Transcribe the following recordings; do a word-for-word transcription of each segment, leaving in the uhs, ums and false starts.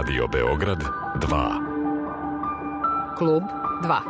Radio Beograd dva. Klub dva.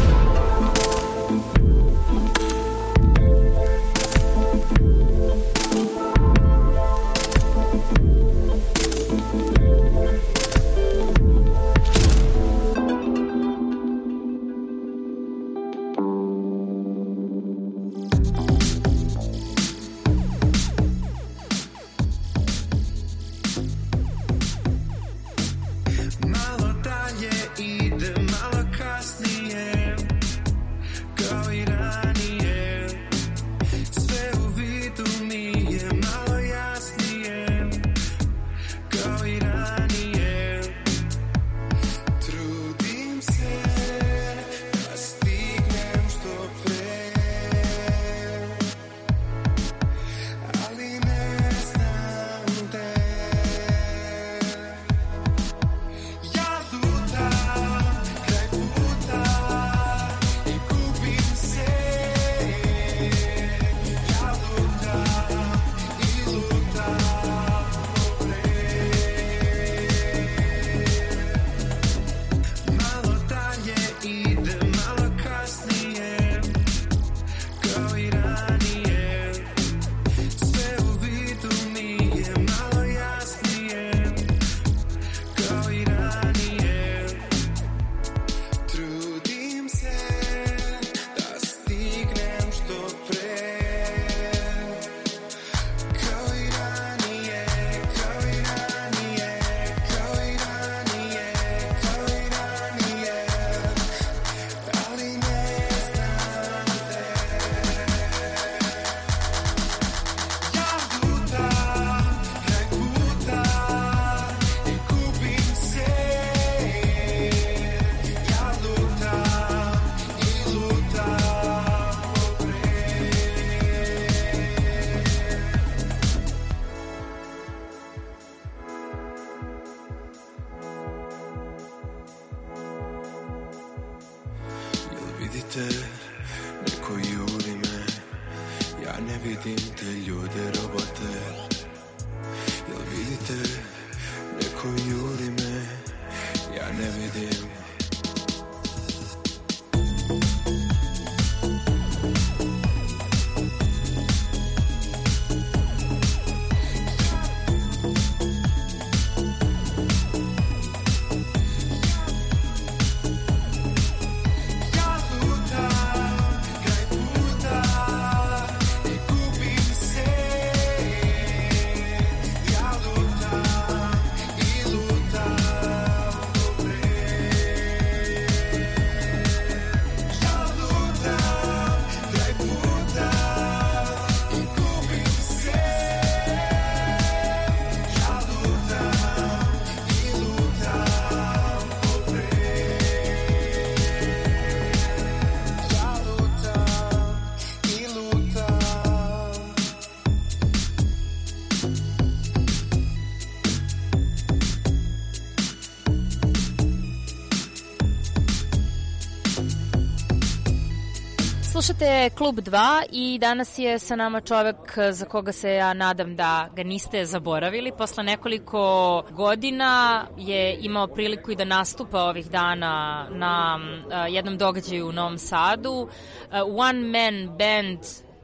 Slušate Klub dva i danas je sa nama čovek za koga se ja nadam da ga niste zaboravili. Posle nekoliko godina je imao priliku i da nastupa ovih dana na uh, jednom događaju u Novom Sadu. Uh, One Man Band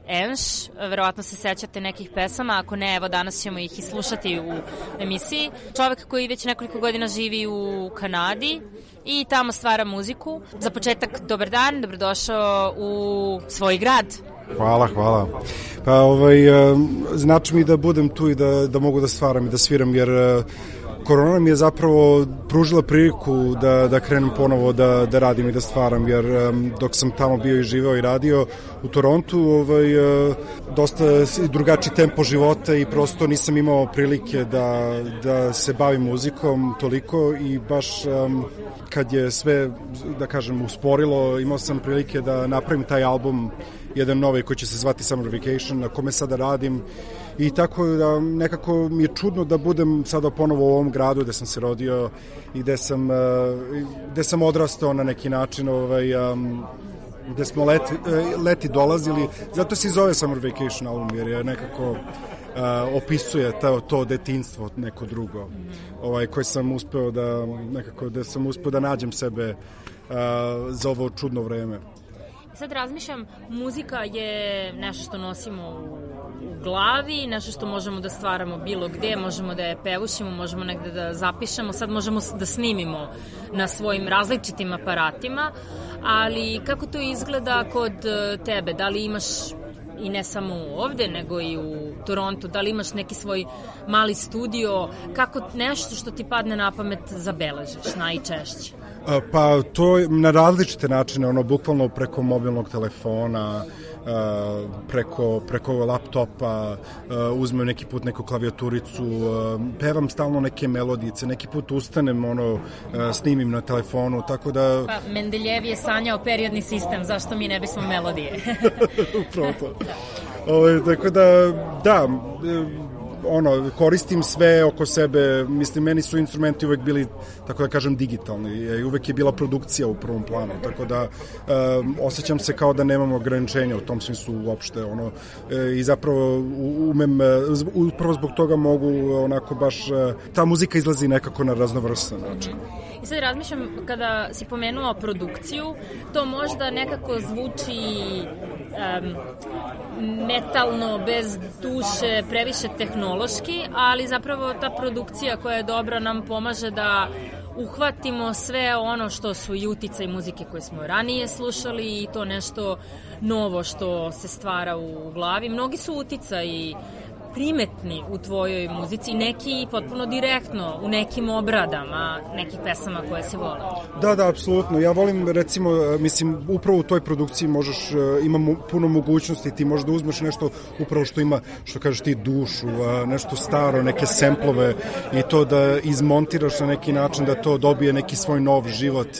Enš, verovatno se sećate nekih pesama, ako ne, evo danas ćemo ih i slušati u emisiji. Čovek koji već nekoliko godina živi u Kanadi i tamo stvara muziku. Za početak, dobar dan, dobrodošao u svoj grad. Hvala, hvala. Pa ovaj, znači mi da budem tu i da, da mogu da stvaram i da sviram, jer korona mi je zapravo pružila priliku da, da krenem ponovo da, da radim i da stvaram, jer um, dok sam tamo bio i živeo i radio u Torontu, ovaj, uh, dosta drugačiji tempo života i prosto nisam imao prilike da, da se bavim muzikom toliko i baš um, kad je sve, da kažem, usporilo, imao sam prilike da napravim taj album, jedan novi koji će se zvati Summer Vacation, na kome sada radim. I tako da nekako mi je čudno da budem sada ponovo u ovom gradu gde sam se rodio i gde sam, gde sam odrastao na neki način, ovaj, gde smo leti, leti dolazili. Zato se i zove Summer Vacation album, jer je nekako opisuje to, to detinjstvo neko drugo, ovaj, koje sam uspeo da, nekako, da sam uspeo da nađem sebe uh, za ovo čudno vreme. Sad razmišljam, muzika je nešto što nosimo u, u glavi, nešto što možemo da stvaramo bilo gde, možemo da je pevušimo, možemo negde da zapišemo, sad možemo da snimimo na svojim različitim aparatima, ali kako to izgleda kod tebe? Da li imaš, i ne samo ovde, nego i u Torontu, da li imaš neki svoj mali studio, kako nešto što ti padne na pamet zabeležiš najčešće? Pa to je na različite načine, ono, bukvalno preko mobilnog telefona, preko, preko laptopa, uzmem neki put neku klavijaturicu, pevam stalno neke melodice, neki put ustanem, ono, snimim na telefonu, tako da... Pa, Mendeljev je sanjao periodni sistem, zašto mi ne bismo melodije? Upravo to. Ovo, tako da, da, ono, koristim sve oko sebe, mislim, meni su instrumenti uvek bili, tako da kažem, digitalni i uvek je bila produkcija u prvom planu, tako da um, osjećam se kao da nemam ograničenja u tom smislu uopšte, ono, e, i zapravo umem, upravo zbog toga mogu, onako, baš, ta muzika izlazi nekako na raznovrstan način. I sad razmišljam, kada si pomenuo produkciju, to možda nekako zvuči um, metalno, bez duše, previše tehnološki, ali zapravo ta produkcija koja je dobra nam pomaže da uhvatimo sve ono što su i uticaj muzike koje smo ranije slušali i to nešto novo što se stvara u glavi. Mnogi su uticaji primetni u tvojoj muzici, neki potpuno direktno u nekim obradama nekih pesama koje se vole. Da, da, apsolutno. Ja volim, recimo, mislim, upravo u toj produkciji možeš, ima puno mogućnosti, ti možeš da uzmeš nešto upravo što ima, što kažeš ti, dušu, nešto staro, neke semplove i to da izmontiraš na neki način da to dobije neki svoj nov život.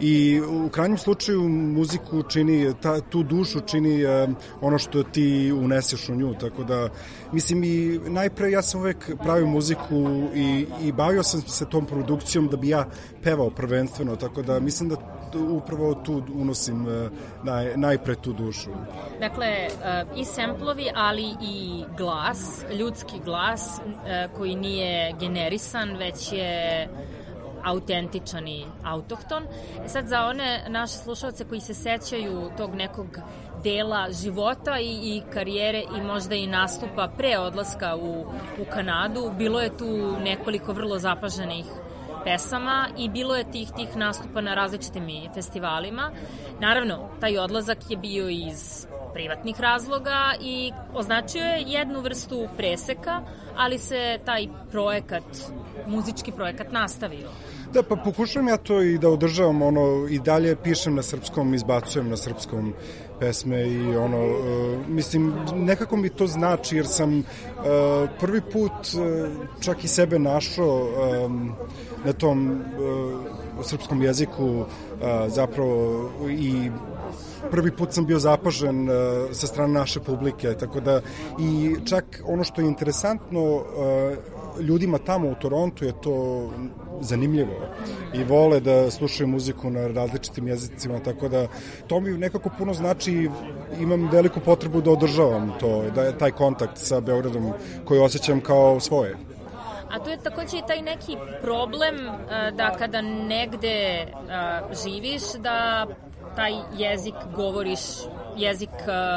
I u krajnjem slučaju muziku čini, ta, tu dušu čini um, ono što ti uneseš u nju, tako da, mislim, i najpre ja sam uvek pravio muziku i, i bavio sam se tom produkcijom da bi ja pevao prvenstveno, tako da mislim da upravo tu unosim uh, naj, najpre tu dušu. Dakle, uh, i semplovi, ali i glas, ljudski glas uh, koji nije generisan, već je autentičan i autohton. E sad, za one naše slušalce koji se sećaju tog nekog dela života i, i karijere i možda i nastupa pre odlaska u, u Kanadu, bilo je tu nekoliko vrlo zapaženih pesama i bilo je tih tih nastupa na različitim festivalima. Naravno, taj odlazak je bio iz privatnih razloga i označio je jednu vrstu preseka, ali se taj projekat, muzički projekat nastavio. Da, pa pokušavam ja to i da održavam, ono, i dalje pišem na srpskom, izbacujem na srpskom pesme i ono, uh, mislim, nekako mi to znači jer sam uh, prvi put uh, čak i sebe našao um, na tom uh, srpskom jeziku uh, zapravo i prvi put sam bio zapažen uh, sa strane naše publike, tako da i čak ono što je interesantno uh, ljudima tamo u Torontu je to zanimljivo i vole da slušaju muziku na različitim jezicima, tako da to mi nekako puno znači i imam veliku potrebu da održavam to, da je taj kontakt sa Beogradom koji osjećam kao svoje. A to je takođe i taj neki problem da kada negde živiš, da taj jezik govoriš, jezik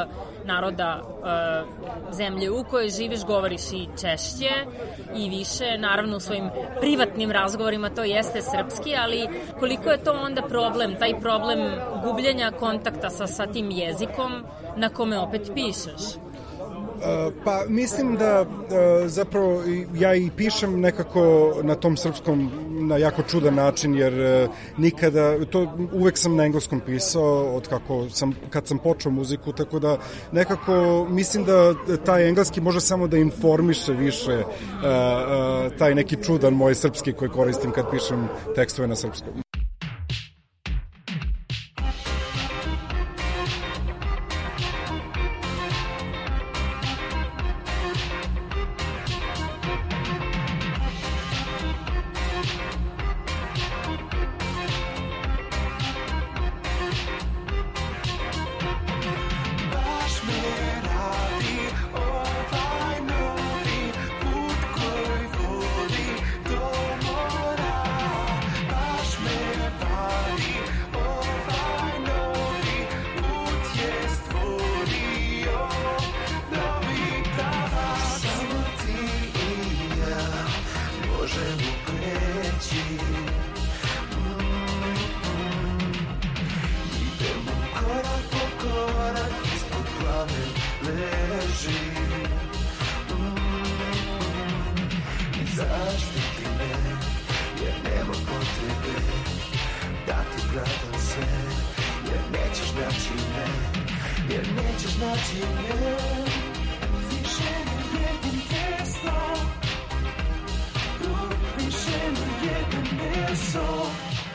naroda zemlje u kojoj živiš govoriš i češće i više, naravno u svojim privatnim razgovorima to jeste srpski, ali koliko je to onda problem, taj problem gubljenja kontakta sa, sa tim jezikom na kome opet pišeš? Pa mislim da zapravo ja i pišem nekako na tom srpskom na jako čudan način, jer nikada, to uvek sam na engleskom pisao od kako sam, kad sam počeo muziku, tako da nekako mislim da taj engleski može samo da informiše više taj neki čudan moj srpski koji koristim kad pišem tekstove na srpskom. Baš me radi ovaj novi drži. Zaštiti me, jer nema potrebe da ti gledam sve, jer nećeš naći me, jer nećeš naći me. Više ne jedem testo, više ne jedem meso.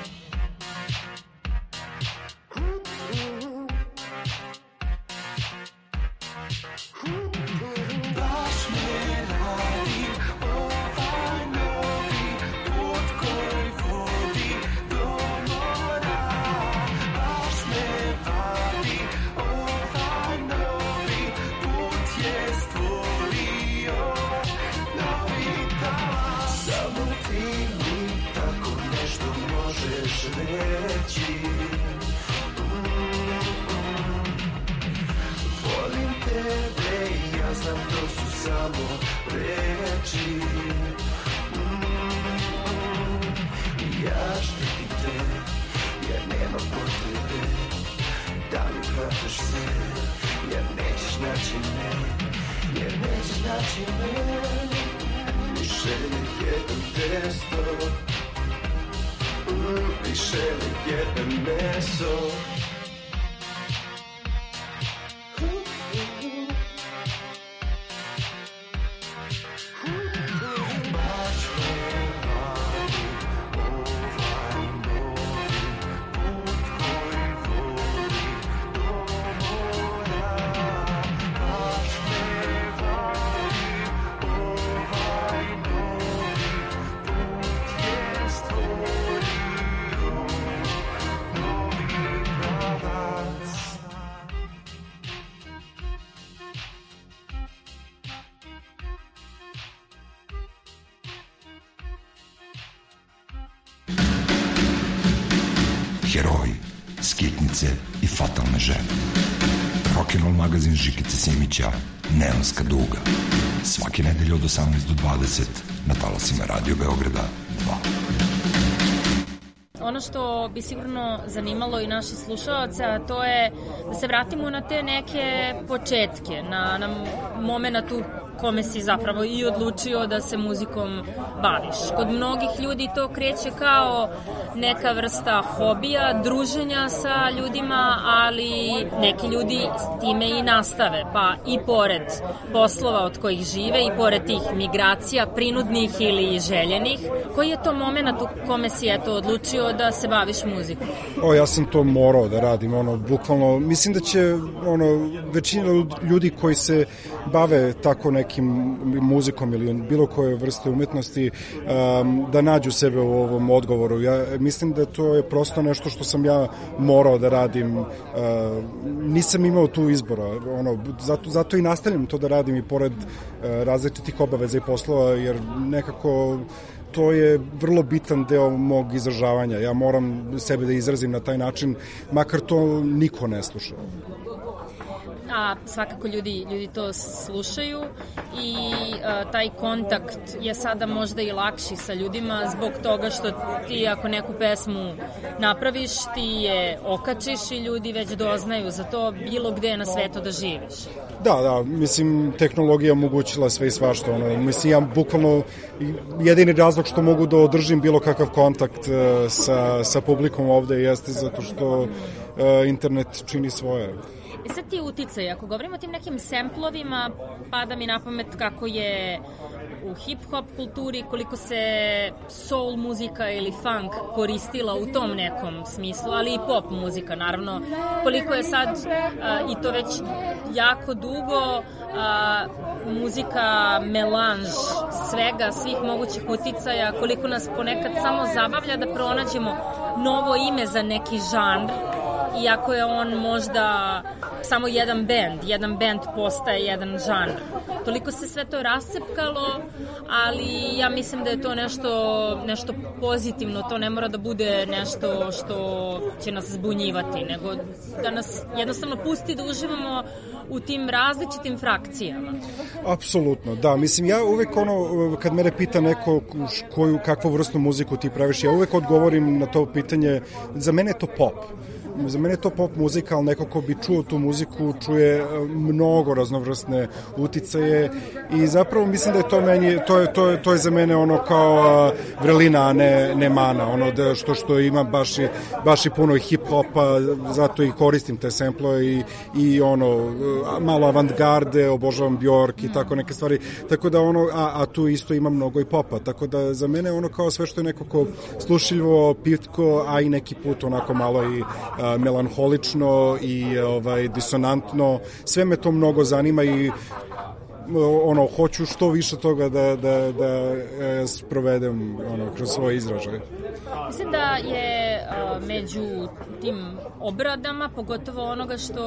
Heroji, skitnice i fatalne žene. Rock'n'roll magazin Žikice Simića, Neonska duga. Svake nedelje od osamnaest do dvadeset na talasima Radio Beograda dva. Ono što bi sigurno zanimalo i naše slušaoce, a to je da se vratimo na te neke početke, na, na moment u kome si zapravo i odlučio da se muzikom baviš. Kod mnogih ljudi to kreće kao neka vrsta hobija, druženja sa ljudima, ali neki ljudi s time i nastave, pa i pored poslova od kojih žive i pored tih migracija, prinudnih ili željenih. Koji je to moment u kome si eto odlučio da se baviš muzikom? O, ja sam to morao da radim, ono, bukvalno, mislim da će, ono, većina ljudi koji se bave tako nekim muzikom ili bilo koje vrste umetnosti um, da nađu sebe u ovom odgovoru. Ja mislim da to je prosto nešto što sam ja morao da radim. Uh, nisam imao tu izbora. Ono, zato, zato i nastavljam to da radim i pored uh, različitih obaveza i poslova, jer nekako to je vrlo bitan deo mog izražavanja. Ja moram sebe da izrazim na taj način, makar to niko ne sluša. A svakako ljudi, ljudi to slušaju i a, taj kontakt je sada možda i lakši sa ljudima zbog toga što ti ako neku pesmu napraviš, ti je okačiš i ljudi već doznaju za to bilo gde na svetu da živiš. Da, da, mislim, tehnologija omogućila sve i svašta. Ono, mislim, ja bukvalno jedini razlog što mogu da održim bilo kakav kontakt uh, sa, sa publikom ovde jeste zato što uh, internet čini svoje. E sad ti uticaj, ako govorimo o tim nekim semplovima, pada mi na pamet kako je u hip-hop kulturi, koliko se soul muzika ili funk koristila u tom nekom smislu, ali i pop muzika, naravno, koliko je sad, a, i to već jako dugo, a, muzika melanž svega, svih mogućih uticaja, koliko nas ponekad samo zabavlja da pronađemo novo ime za neki žanr, iako je on možda samo jedan bend, jedan bend postaje jedan žanr. Toliko se sve to rascepkalo, ali ja mislim da je to nešto, nešto pozitivno, to ne mora da bude nešto što će nas zbunjivati, nego da nas jednostavno pusti da uživamo u tim različitim frakcijama. Apsolutno, da. Mislim, ja uvek ono, kad mene pita neko koju, kakvu vrstu muziku ti praviš, ja uvek odgovorim na to pitanje, za mene je to pop. za mene je to pop muzika, ali neko ko bi čuo tu muziku čuje mnogo raznovrstne uticaje i zapravo mislim da je to meni, to je, to je, to je za mene ono kao vrelina, a ne, ne mana, ono da što što ima baš i, baš i puno hip-hopa, zato i koristim te sample i, i ono, malo avantgarde, obožavam Bjork i tako neke stvari, tako da ono, a, a tu isto ima mnogo i popa, tako da za mene ono kao sve što je nekako slušljivo, pitko, a i neki put onako malo i a, melanholično i ovaj disonantno, sve me to mnogo zanima i ono, hoću što više toga da, da, da e, sprovedem ono, kroz svoj izražaj. Mislim da je a, među tim obradama, pogotovo onoga što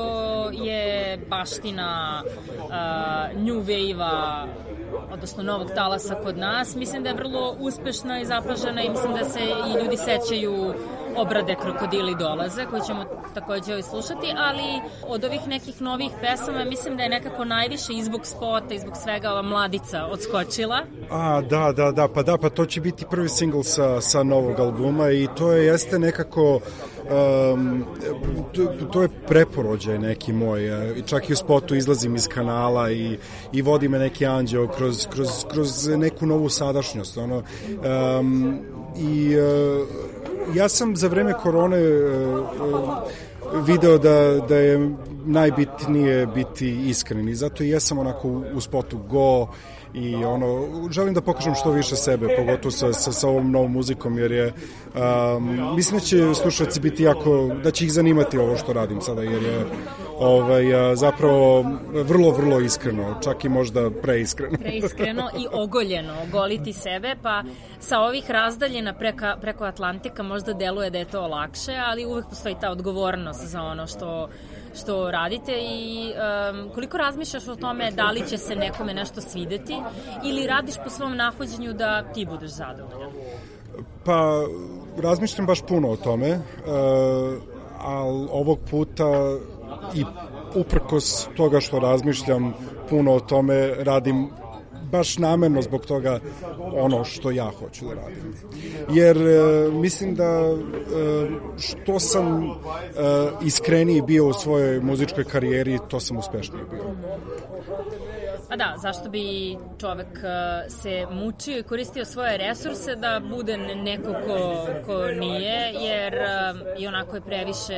je baština a, New Wave-a, odnosno novog talasa kod nas, mislim da je vrlo uspešna i zapažena i mislim da se i ljudi sećaju obrade Krokodili dolaze, koji ćemo takođe ovaj slušati, ali od ovih nekih novih pesama mislim da je nekako najviše i zbog spota i zbog svega ova Mladica odskočila. A, da, da, da, pa da, pa to će biti prvi singl sa, sa novog albuma i to je, jeste nekako um, to, to je preporođaj neki moj, i čak i u spotu izlazim iz kanala i, i vodi me neki anđeo kroz, kroz, kroz neku novu sadašnjost, ono, um, i uh, ja sam za vreme korone uh, video da, da je najbitnije biti iskren i zato i jesam onako u, u spotu go i ono, želim da pokažem što više sebe, pogotovo sa, sa, sa ovom novom muzikom, jer je um, mislim da će slušalci biti jako, da će ih zanimati ovo što radim sada, jer je ovaj, zapravo vrlo, vrlo iskreno, čak i možda preiskreno. Preiskreno i ogoljeno, ogoliti sebe, pa sa ovih razdaljena preka, preko Atlantika možda deluje da je to lakše, ali uvek postoji ta odgovornost za ono što što radite i um, koliko razmišljaš o tome da li će se nekome nešto svideti ili radiš po svom nahođenju da ti budeš zadovoljan? Pa, razmišljam baš puno o tome, uh, ali ovog puta i uprkos toga što razmišljam puno o tome, radim baš namerno zbog toga ono što ja hoću da radim. Jer e, mislim da e, što sam e, iskreniji bio u svojoj muzičkoj karijeri, to sam uspešniji bio. Pa da, zašto bi čovek se mučio i koristio svoje resurse da bude neko ko, ko nije, jer i onako je previše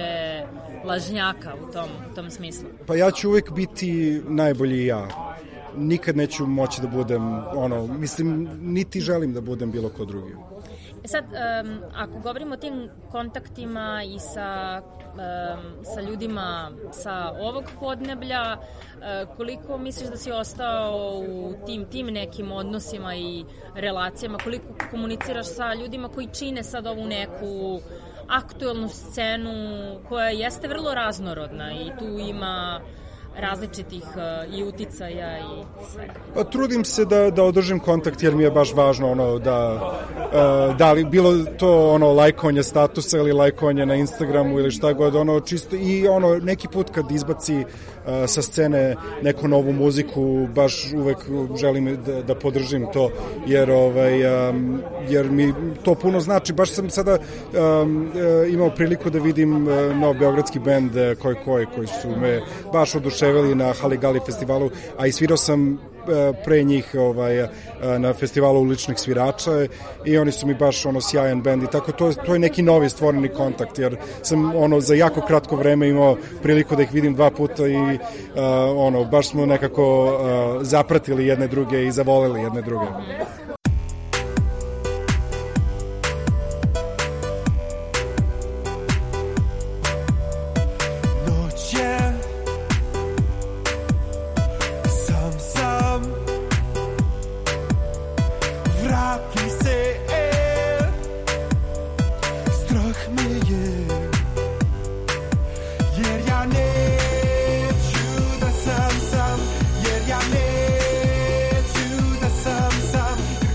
lažnjaka u tom, u tom smislu. Pa ja ću uvek biti najbolji ja. Nikad neću moći da budem, ono, mislim, niti želim da budem bilo ko drugi. E sad, um, ako govorimo o tim kontaktima i sa, um, sa ljudima sa ovog podneblja, uh, koliko misliš da si ostao u tim, tim nekim odnosima i relacijama, koliko komuniciraš sa ljudima koji čine sad ovu neku aktuelnu scenu koja jeste vrlo raznorodna i tu ima različitih uh, i uticaja i svega. Pa trudim se da, da održim kontakt jer mi je baš važno ono da uh, da li bilo to ono lajkovanje statusa ili lajkovanje na Instagramu ili šta god, ono čisto i ono neki put kad izbaci uh, sa scene neku novu muziku baš uvek želim da, da podržim to jer ovaj um, jer mi to puno znači. Baš sam sada um, uh, imao priliku da vidim uh, nov beogradski bend uh, koji koji koji su me baš oduševili na Haligali festivalu, a i svirao sam pre njih ovaj, na festivalu uličnih svirača i oni su mi baš ono sjajan bend i tako, to, to je neki novi stvoreni kontakt, jer sam ono za jako kratko vreme imao priliku da ih vidim dva puta i uh, ono, baš smo nekako uh, zapratili jedne druge i zavoleli jedne druge. Jer ja neću da sam sam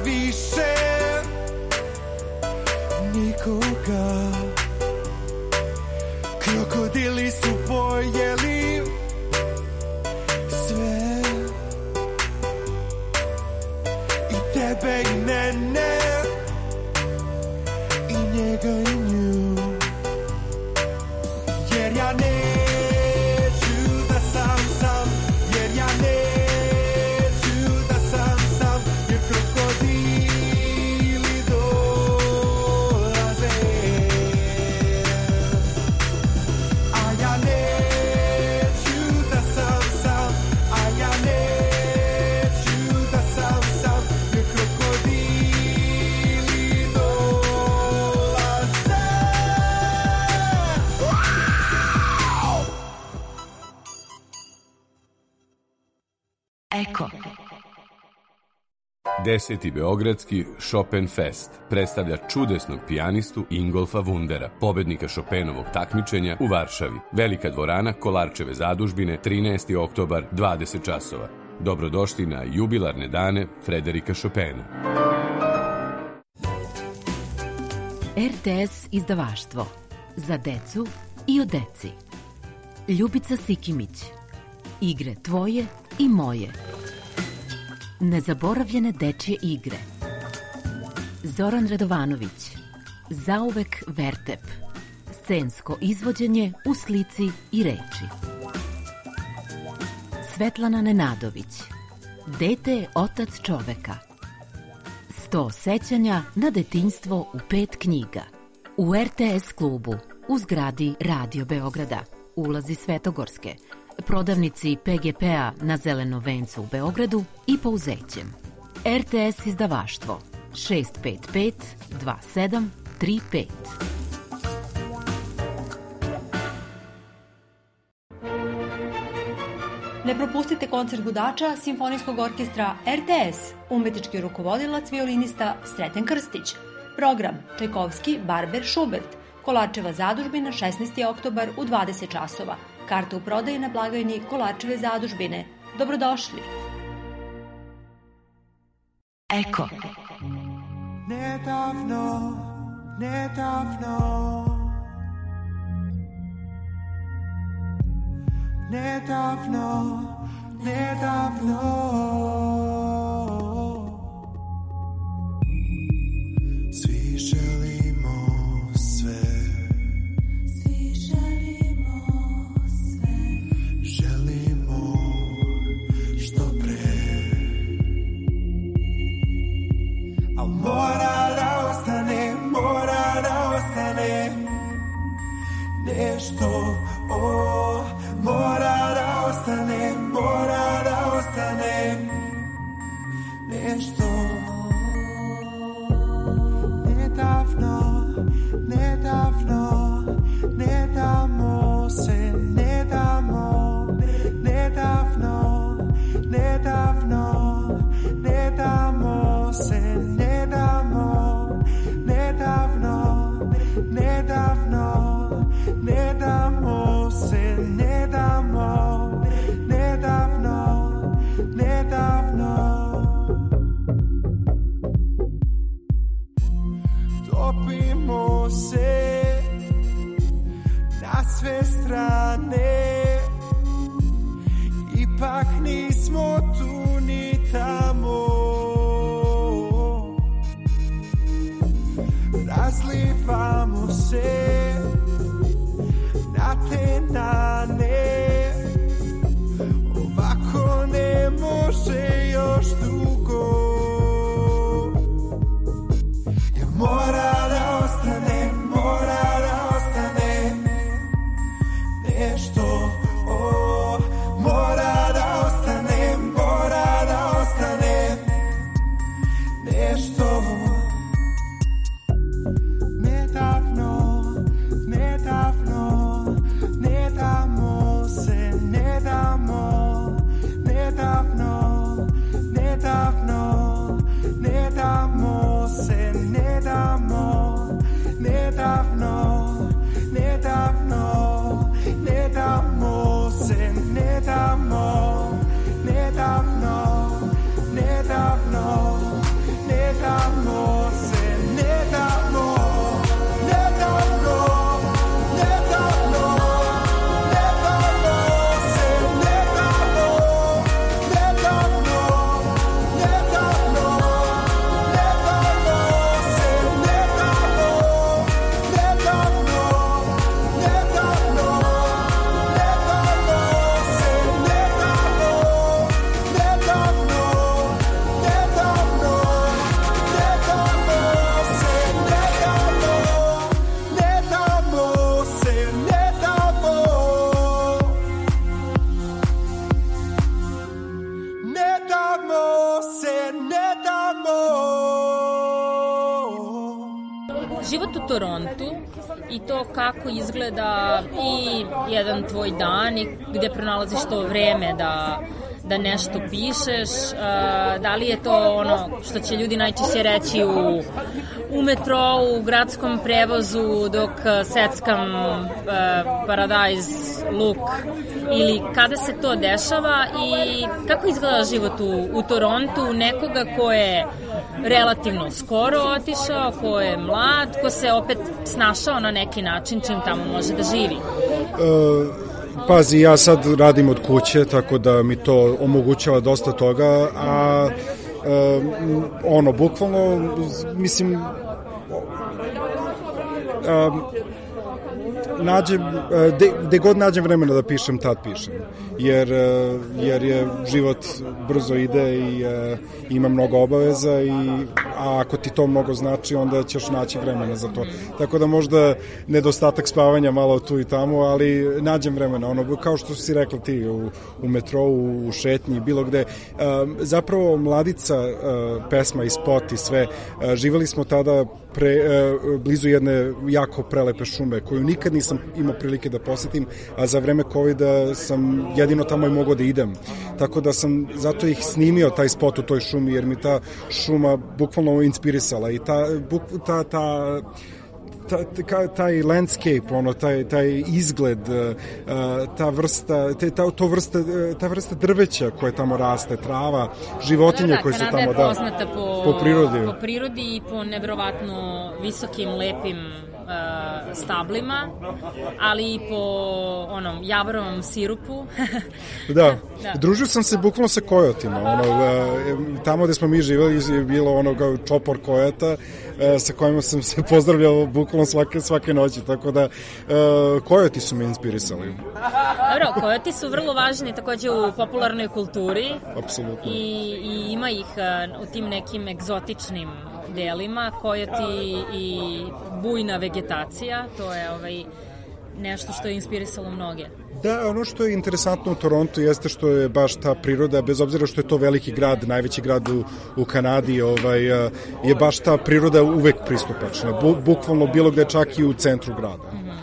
više nikoga. Krokodili su pojeli sve, i tebe i mene, i njega i nju. Jer ja neću da sam sam, jer ja neću da sam sam, jer krokodili dolaze. A ja neću da sam sam, a ja neću da sam sam, jer krokodili dolaze. Eko. Deseti beogradski Chopin Fest predstavlja čudesnog pijanistu Ingolfa Wundera, pobednika Chopinovog takmičenja u Varšavi. Velika dvorana Kolarčeve zadužbine, trinaesti oktobar, dvadeset časova. Dobrodošli na jubilarne dane Frederika Chopina. R T S izdavaštvo. Za decu i o deci. Ljubica Sikimić. Igre tvoje i moje. Nezaboravljene dečje igre. Zoran Radovanović. Zauvek Vertep. Scensko izvođenje u slici i reči. Svetlana Nenadović. Dete je otac čoveka. Sto sećanja na detinjstvo u pet knjiga. U R T S klubu u zgradi Radio Beograda. Ulazi Svetogorske. Prodavnici P G P-a na Zeleno vencu u Beogradu i Pouzećem. R T S izdavaštvo šest pet pet dva sedam tri pet. Ne propustite koncert gudača Simfonijskog orkestra R T S, umetnički rukovodilac violinista Sreten Krstić. Program Čajkovski, Barber, Schubert, Kolarčeva zadužbina, šesnaesti oktobar u dvadeset časova. Karte u prodaji na blagajni Kolarčeve zadužbine. Dobrodošli. Eko. Nedavno, nedavno, nedavno, nedavno, svi želimo sve, svi želimo sve, želimo što pre, al mora da ostane, mora da ostane nešto, o, mora da ostane, mora da ostane nešto. Nedavno, nedavno, ne damo se, ne damo, nedavno, nedavno, ne damo se, ne damo, nedavno, nedavno, ne damo se, ne damo, nedavno, nedavno. Topimo se na sve strane, ipak nismo tu ni tamo. Razlivamo se na te nane, ovako ne može još dugo. Jer mora da ostane, mora da ostane nešto, o, mora da ostane, mora da ostane nešto. Nedavno, nedavno, ne damo se, ne damo, nedavno, nedavno, ne damo se, ne damo, nedavno, nedavno, ne damo se, ne damo, nedavno, nedavno, nedavno. život u Torontu i to kako izgleda i jedan tvoj dan i gde pronalaziš to vreme da da nešto pišeš, da li je to ono što će ljudi najčešće reći u, u metrou, u gradskom prevozu dok seckam Paradise Look, ili kada se to dešava i kako izgleda život u, u Torontu nekoga ko je relativno skoro otišao, ko je mlad, ko se opet snašao na neki način čim tamo može da živi. Uh... Pazi, ja sad radim od kuće, tako da mi to omogućava dosta toga, a e, ono, bukvalno, mislim, a, nađem, de, de god nađem vremena da pišem, tad pišem, jer, jer je život brzo ide i e, ima mnogo obaveza, i, a ako ti to mnogo znači, onda ćeš naći vremena za to. Tako da možda nedostatak spavanja malo tu i tamo, ali nađem vremena, ono, kao što si rekla ti, u, u metrou, u šetnji, bilo gde. E, zapravo, Mladica, e, pesma i spot i sve, e, živeli smo tada pre, e, blizu jedne jako prelepe šume, koju nikad nisam imao prilike da posetim, a za vreme covida sam jedino tamo i mogao da idem. Tako da sam zato ih snimio taj spot u toj šumi, jer mi ta šuma bukvalno inspirisala i ta, buk, ta, ta Ta, taj landscape, ono, taj, taj izgled, ta vrsta, ta, to vrsta, ta vrsta drveća koje tamo raste, trava, životinje da, koje su tamo, da. Kanada je poznata po, po prirodi. Po prirodi i po nevjerovatno visokim, lepim uh, stablima, ali i po onom javorovom sirupu. da. da, družio sam se bukvalno sa kojotima, ono, tamo gde smo mi živjeli je bilo ono kao čopor kojota, sa kojima sam se pozdravljao bukvalno svake, svake noći, tako da uh, kojoti su me inspirisali. Dobro, kojoti su vrlo važni takođe u popularnoj kulturi. Apsolutno. I, i ima ih uh, u tim nekim egzotičnim delima, kojoti i bujna vegetacija, to je ovaj, nešto što je inspirisalo mnoge. Da, ono što je interesantno u Torontu jeste što je baš ta priroda, bez obzira što je to veliki grad, najveći grad u, u Kanadi, ovaj, je baš ta priroda uvek pristupačna, bu, bukvalno bilo gde, čak i u centru grada. Mm-hmm.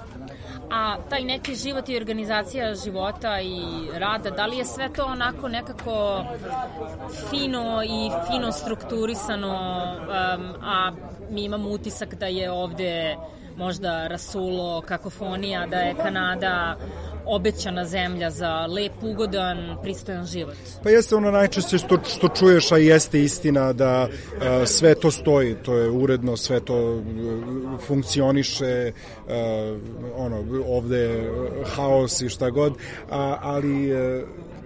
A taj neki život i organizacija života i rada, da li je sve to onako nekako fino i fino strukturisano, um, a mi imamo utisak da je ovde možda rasulo, kakofonija, da je Kanada obećana zemlja za lep, ugodan, pristojan život. Pa jeste ono najčešće što, što čuješ, a jeste istina da uh, sve to stoji, to je uredno, sve to uh, funkcioniše, uh, ono, ovde je haos i šta god, a, ali uh,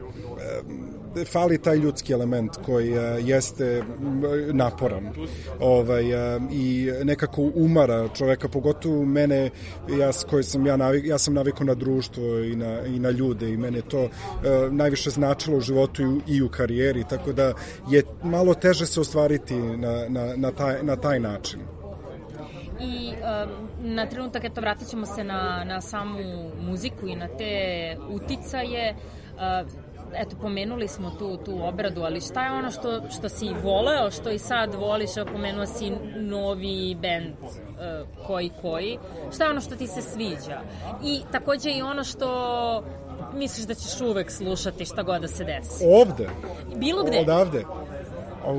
fali taj ljudski element koji uh, jeste naporan, ovaj, uh, i nekako umara čoveka, pogotovo mene, ja, koji sam, ja, navik, ja sam navikao na društvo i na, i na ljude, i mene to uh, najviše značilo u životu i, i u karijeri, tako da je malo teže se ostvariti na, na, na, taj, na taj način. I um, na trenutak, eto, vratit ćemo se na, na samu muziku i na te uticaje. Uh, eto, pomenuli smo tu, tu obradu, ali šta je ono što, što si voleo, što i sad voliš, pomenuo si novi bend uh, koji koji, šta je ono što ti se sviđa? I takođe i ono što misliš da ćeš uvek slušati šta god da se desi? Ovde? Bilo gde? Odavde? Oh.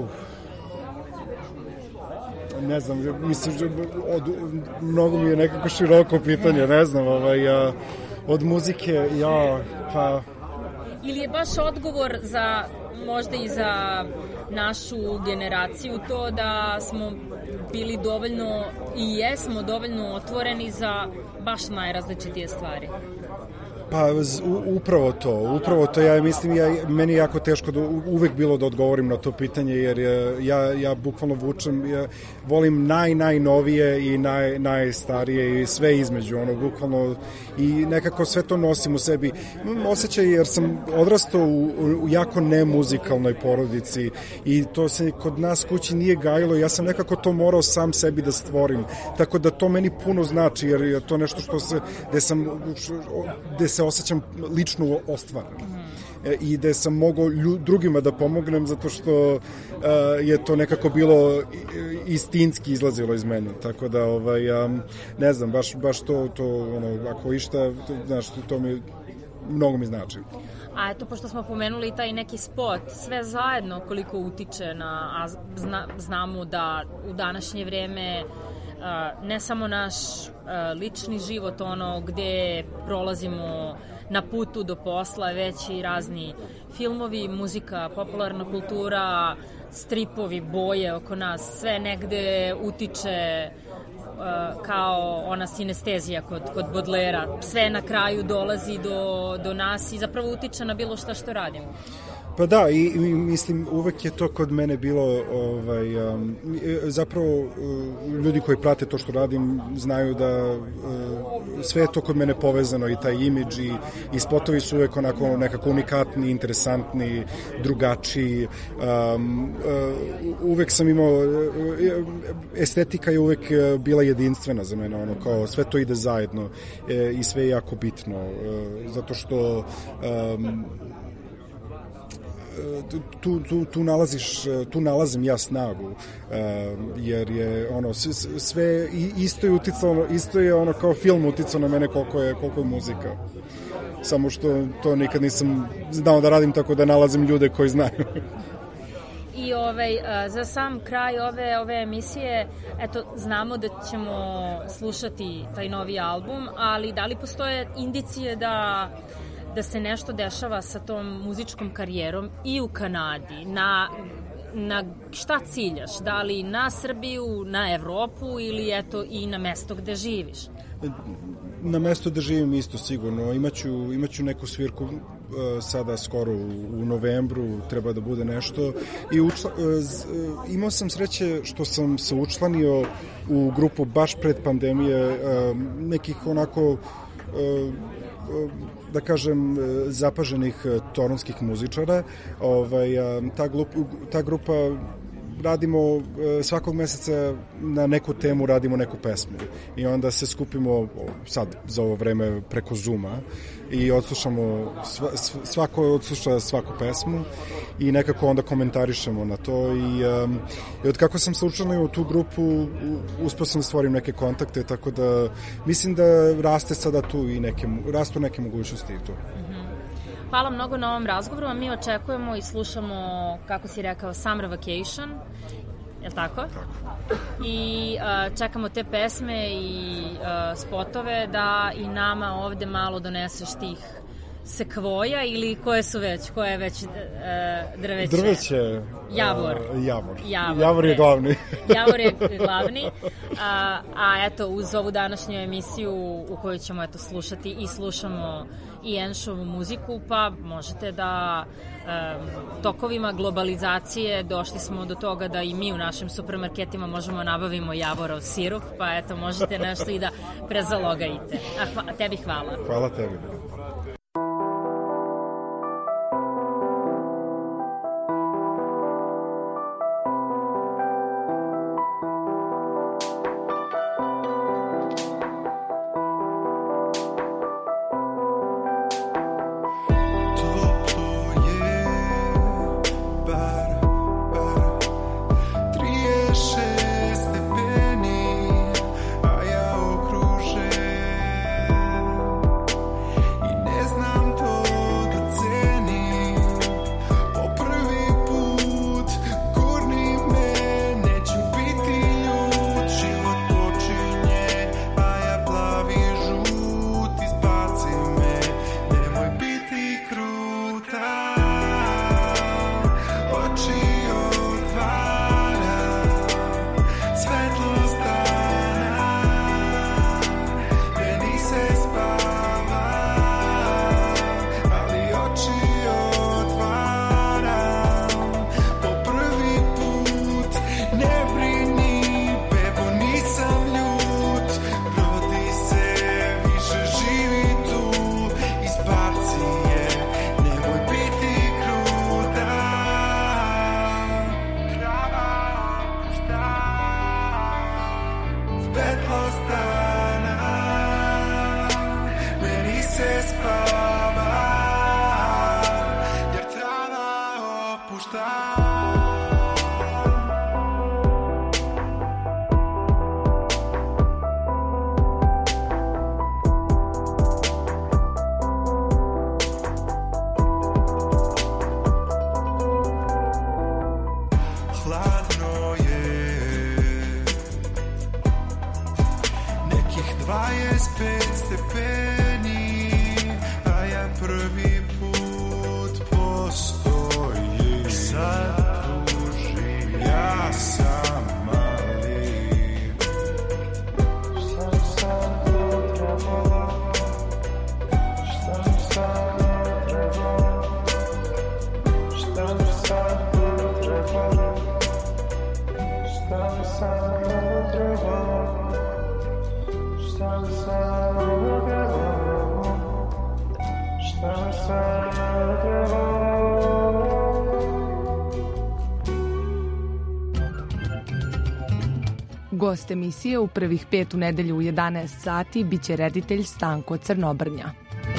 Ne znam, mislim, od, mnogo mi je nekako široko pitanje, ne znam, ovaj, a, od muzike, ja, pa... Ili je baš odgovor za, možda i za našu generaciju, to da smo bili dovoljno i jesmo dovoljno otvoreni za baš najrazličitije stvari? Pa upravo to, upravo to, ja mislim, ja, meni je jako teško da, uvek bilo da odgovorim na to pitanje, jer ja, ja bukvalno vučem, ja volim naj, najnovije i naj, najstarije i sve između, ono, bukvalno, i nekako sve to nosim u sebi. Osjećaj, jer sam odrastao u, u jako nemuzikalnoj porodici i to se kod nas kući nije gajilo, ja sam nekako to morao sam sebi da stvorim, tako da to meni puno znači, jer je to nešto što se, gde sam, gde se osjećam lično ostvaren. i da sam mogao lju, drugima da pomognem zato što uh, je to nekako bilo istinski izlazilo iz mene, tako da ovaj, um, ne znam, baš, baš to, to ono, ako išta, to, znaš, to, to mi mnogo mi znači. A eto, pošto smo pomenuli taj neki spot, sve zajedno koliko utiče na, a zna, znamo da u današnje vreme ne samo naš lični život, ono gde prolazimo na putu do posla, već i razni filmovi, muzika, popularna kultura, stripovi, boje oko nas, sve negde utiče kao ona sinestezija kod, kod Bodlera. Sve na kraju dolazi do, do nas i zapravo utiče na bilo šta što radimo. Pa da, i, i mislim, uvek je to kod mene bilo, ovaj, um, zapravo uh, ljudi koji prate to što radim znaju da uh, sve je to kod mene povezano, i taj imidž i, i spotovi su uvek onako nekako unikatni, interesantni, drugačiji. Um, uh, uvek sam imao, uh, estetika je uvek bila jedinstvena za mene, ono, kao sve to ide zajedno uh, i sve je jako bitno, uh, zato što um, tu, tu, tu nalaziš, tu nalazim ja snagu, jer je ono sve isto je uticalo, isto je ono kao film uticao na mene koliko je, koliko je muzika. Samo što to nikad nisam znao da radim, tako da nalazim ljude koji znaju. I ovaj, za sam kraj ove, ove emisije, eto, znamo da ćemo slušati taj novi album, ali da li postoje indicije da da se nešto dešava sa tom muzičkom karijerom i u Kanadi? Na, na šta ciljaš? Da li na Srbiju, na Evropu ili eto i na mesto gde živiš? Na mesto gde živim isto sigurno. Imaću, imaću neku svirku uh, sada skoro u, u novembru, treba da bude nešto. I učla, uh, uh, imao sam sreće što sam se učlanio u grupu baš pred pandemije, uh, nekih onako uh, uh, da kažem, zapaženih toronskih muzičara. Ovaj, ta, glup, ta grupa radimo svakog meseca na neku temu, radimo neku pesmu i onda se skupimo sad za ovo vreme preko Zooma i odslušamo, svako odsluša svaku pesmu i nekako onda komentarišemo na to i, um, i od kako sam se učlanio u tu grupu uspio sam stvorim neke kontakte, tako da mislim da raste sada tu i neke, rastu neke mogućnosti i tu. Hvala mnogo na ovom razgovoru, a mi očekujemo i slušamo, kako si rekao, Summer Vacation, je li tako? Tako. I uh, čekamo te pesme i uh, spotove da i nama ovde malo doneseš tih sekvoja ili koje su već, koje je već uh, drveće? Drveće. Javor. Uh, javor. Javor. Javor je glavni. Javor je glavni. A, a eto, uz ovu današnju emisiju u kojoj ćemo eto slušati i slušamo i Enšovu muziku, pa možete da um, tokovima globalizacije došli smo do toga da i mi u našim supermarketima možemo nabavimo Javorov sirup, pa eto možete nešto i da prezalogajite. A hva, tebi hvala. Hvala tebi. dvadeset pet stepeni, a ja prvi put postoji. Sad tužim, ja sam mali. Šta mi sad treba? Šta mi sad treba? Šta mi sad treba? Šta mi sad treba? Šta mi sad treba? Šta mi sad treba? Gost emisije u prvih pet u nedelju u jedanaest sati biće reditelj Stanko Crnobrnja.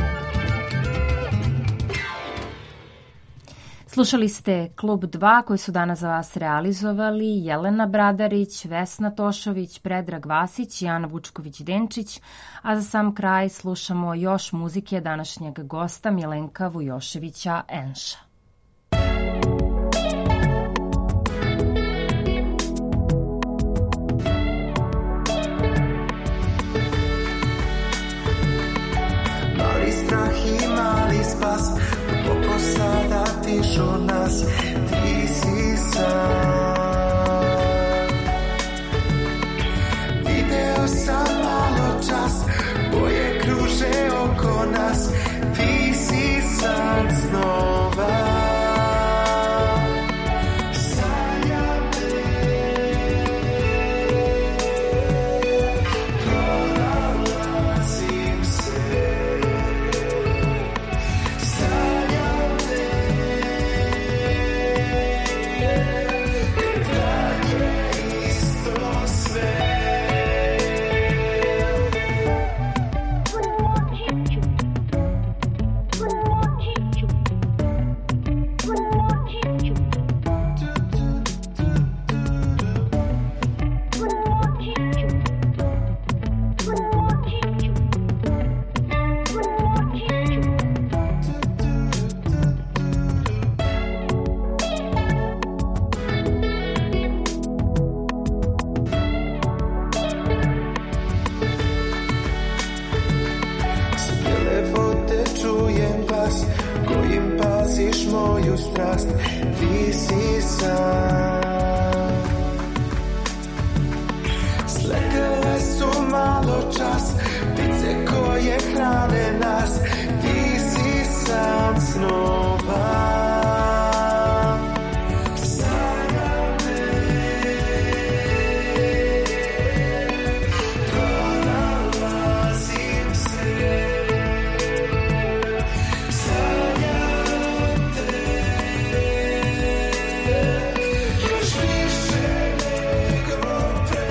Slušali ste Klub dva koji su danas za vas realizovali Jelena Bradarić, Vesna Tošović, Predrag Vasić i Ana Vučković-Denčić, a za sam kraj slušamo još muzike današnjeg gosta Milenka Vujoševića Enša. Mali strah i mali spas, duboko sada tišo nas, ti si sam. Video sam malo čas, boje kruže oko nas, ti si san snova. Sanjam te, pronalazim se. Sanjam te, kad je isto sve. S telefote čujem glas, kojim paziš moju strast, ti si sam. Sletele su malo čas, ptice koje hrane nas, ti si san snova. Sanjam te, pronalazim se. Sanjam te, još više nego pre.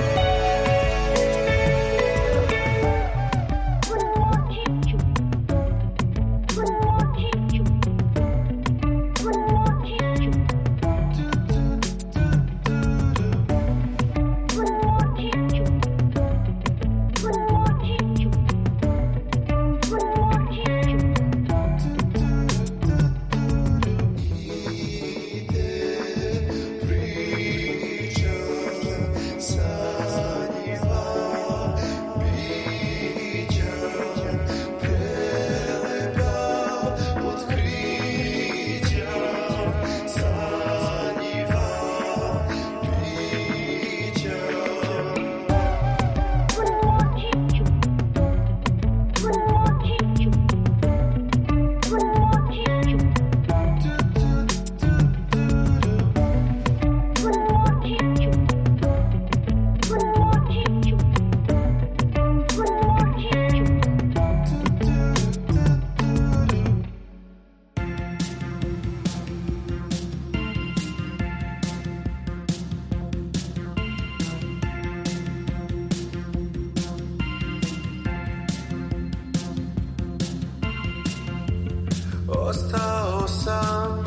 Ostao sam,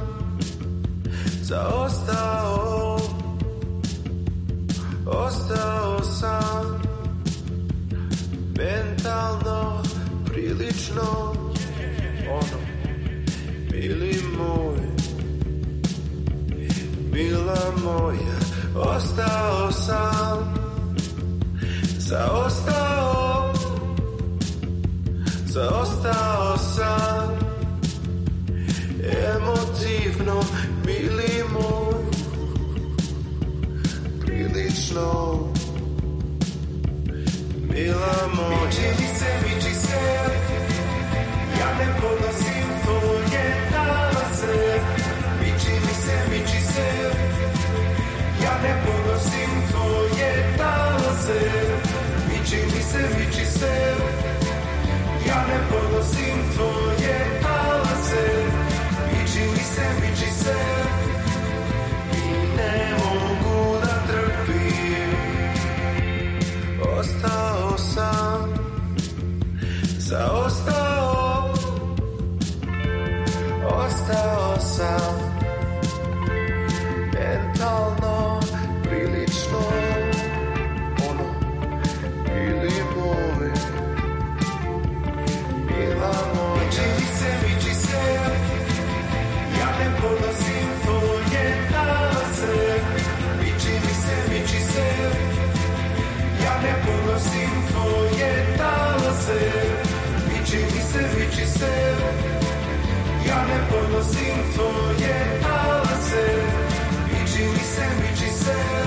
zaostao, ostao sam, mentalno, prilično, ono, mili moj, mila moja, ostao sam, zaostao, prilično. Mila moja, miči mi se, miči se, ja ne podnosim tvoje talase. Miči mi se, miči se, ja ne podnosim tvoje talase. Miči mi se, miči se, ja ne podnosim tvoje talase. Miči mi se, miči se, i ne mogu da trpim. Ostao sam, zaostao, ostao sam, mentalno, prilično, ono, ili moj, mila moja. Miči mi se, miči se, ja ne podnosim tvoje talase. Miči mi se, miči se, ja ne podnosim tvoje talase. Miči mi se, miči se, ja ne podnosim tvoje talase. Miči mi se, miči se,